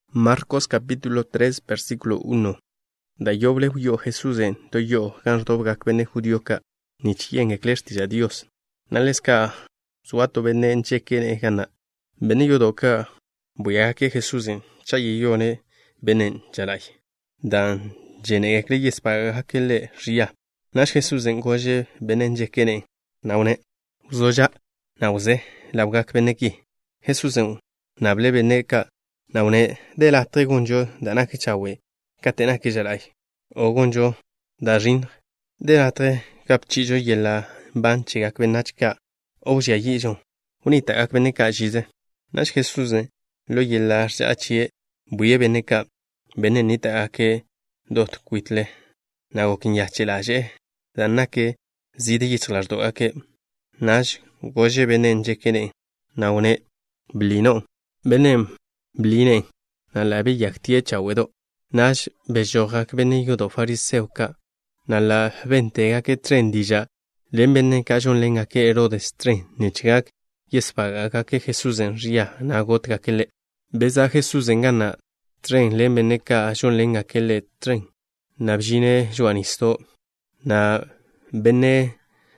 Marcos capítulo 3 versículo 1. Da yoble huyo Jesús en to yo ganrdobgak bene judioka ni chien eklestija Dios. Naleska suato bene enchekene gana. Bene yodoka buyake Jesús en chayiyone benen jalay. Dan jene ekleyes para hakele ria. Nash Jesús en goje benen jekene. Naune uzoja nauze labgak beneki. Jesús en nable beneka. Naune de la tregunjo dana kichawe katena kijalai. Ogunjo da rin de la tre kapchijo yela banchi akbenachka oja yijon. Unita akbeneka jize. Nash Jesús lo yela achie buye beneka benenita ake dot kuitle. Nago kinyachelaje danake zide yichlardo ake. Nash goje benen jekene. Naune blino benem bline na labi yaktie chawedo. Nash bejogak bene yodo fariseuka. Na la ventega que trendija. Len bene kajon lenga que Herodes tren. Nichgak yespagaga que Jesús en ria na gotka que le. Beza Jesús en gana tren len bene kajon lenga que le tren. Na bjine joanisto. Na bene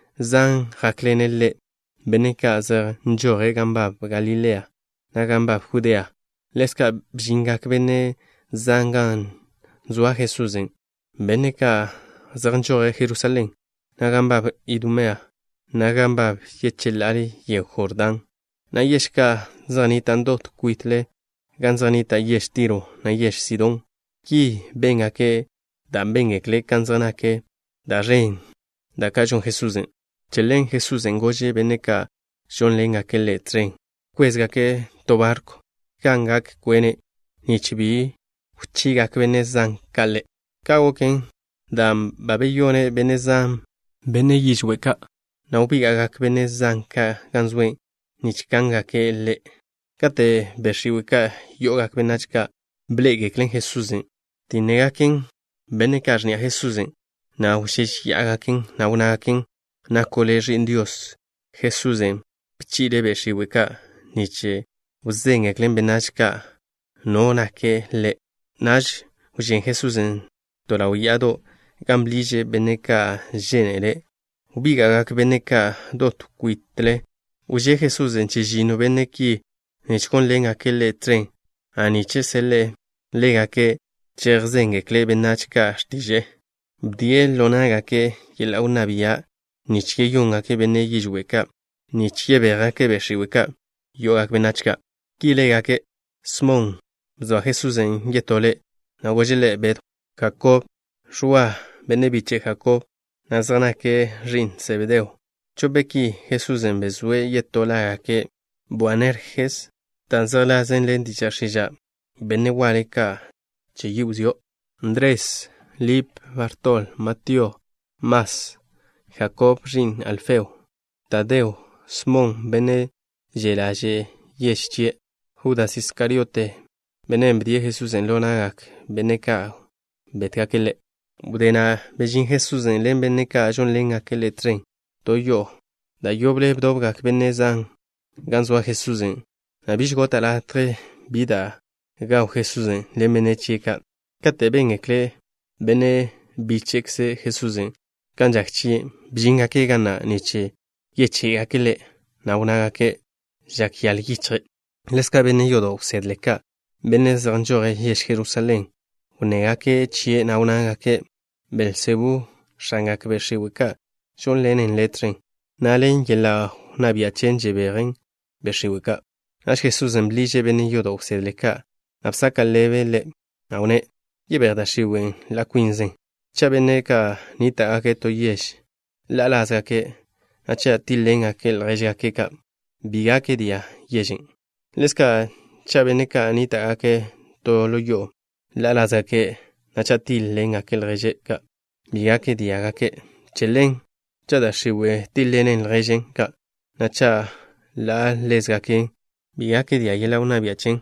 zan haklene le. Bene kaza njore gambab Galilea. Na gambab Judea. Leska bjingak bene zangan zua Jesusen. Bene ka zanjore Jerusalem. Nagambab Idumea. Nagambab yechelari ye Jordan. Na yeshka zanitan dot kuitle. Ganzanita yesh tiro na yesh Sidon. Ki benga ke da bengekle kanzanake da rein. Da kajon Jesusen. Chelen Jesusen goje bene ka shon lenga ke le tren. Kwezga ke tobarko. Kangak kwene nichibi uchigak benezan kale. Kawoken dam babeyone benezan bene yishweka. Naubigagak benezan ka ganzwen nichkanga ke le. Kate beshiweka yogak benachka blegeklen Jesusen. Tinegaken bene karnia Jesusen. Na ushish yagaken na unagaken na kolejin Dios. Jesusen pichide beshiweka niche. Uzen eklen benachka no nake le. Naj ujen Jesusen tolawiyado gamblije beneka genere. Ubigagak beneka dot kuitle. Uje Jesusen chijino beneki nichkon lenga ke le tren. Aniche sele lega ke cherzen ekle benachka shtije. Bdie lonaga ke yela unabia nichke yunga ke bene yijweka. Nichke bega ke beshiweka yogak benachka. Kilega ke smon zo Jesusen yetole na wajele bet Jacob shua benebiche Jacob na zana ke rin sebedeo chobeki Jesusen bezwe yetola ke Boanerges tanzala zen lendicharshija benewale ka cheyuzio Andrés Lip Bartol Mateo Mas Jacob rin Alfeo Tadeo Smon bene yelaje yeshchie Judas Iscariote, benem die Jesús en lonagak, beneka, betkakele. Budena, bejin Jesús en len beneka, jon len akele tren. Toyo, da yoble dobgak benezan, ganzwa Jesús en. Nabish gota la tre, bida, gau Jesús en, len benechika. Kate ben ekle, bene bichekse Jesús en. Kanjakchi, bjingake gana niche, yeche akele, naunagake, jakial yitre. Leska bene yodo sedleka. Bene zanjore yesh Jerusalem. Unega ke chie na unaga ke Belzebu shangak beshiwika. Shon lenen letren. Nalen yela unabia chenje beren beshiwika. Ash Jesús emblije bene yodo sedleka. Absaka leve le. Aune yeberda shiwen la quinzen. Chabene ka nita ake to yesh. La lazga ke. Acha tilen ake el reja ke ka. Biga ke dia yeshin. Leska chabeneka anita ake to lo yo. La laza ke nachatil len aquel reje ka. Biga ke diaga ke chelen chada shiwe tilen el rejen ka. Nacha la lesga ke biga ke diagela una biachen.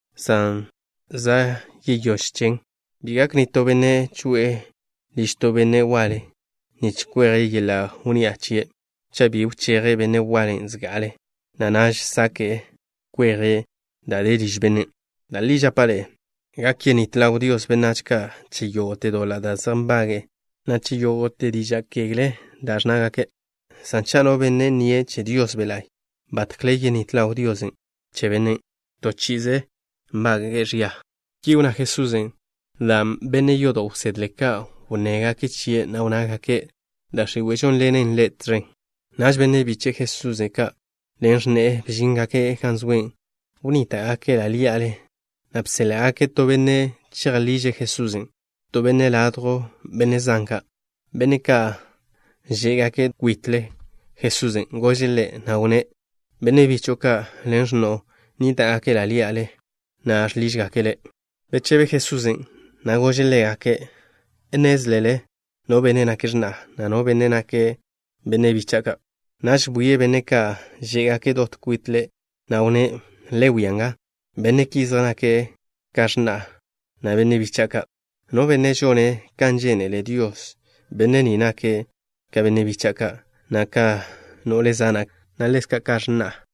San za yeyoshchen. Biga ni to bene chue listo bene wale. Nichkwere yela uniachie. Chabi uchere bene wale zgale. Nanaj sake kwere da ledish bene. Da lija pale Gakieni tlaw Dios benachka chiyote dola da zambage. Na chiyote dijakegle dashnagake. Sanchano bene nie che Dios belay. Batklayeni tlaw Diosen. Che bene tochize mbage ria. Kiuna Jesusen. Dam bene yodo sedleka unega ke chie na unaga ke da shiwechon lenen letren. Nash bene biche Jesuseka. Lenjne bijinga ke kanzwen. Unita ake la liale. Napsele ake to bene chirlige Jesusen. To bene ladro bene zanka. Bene ka jega ke kuitle Jesusen gojele na une. Bene bichoka lenjno nita ake la liale. Na ashliga kele. Bechebe Jesusen na gojele ake. Enezlele no bene na kirna na no bene na ke bene bichaka. Nash buye bene ka jega ke dot kuitle na une lewianga. Bene kizana ke kashna na bene bichaka. No bene jone kanjene le Dios. Bene ni na ke ka bene bichaka. Na ka no lezana na leska kashna.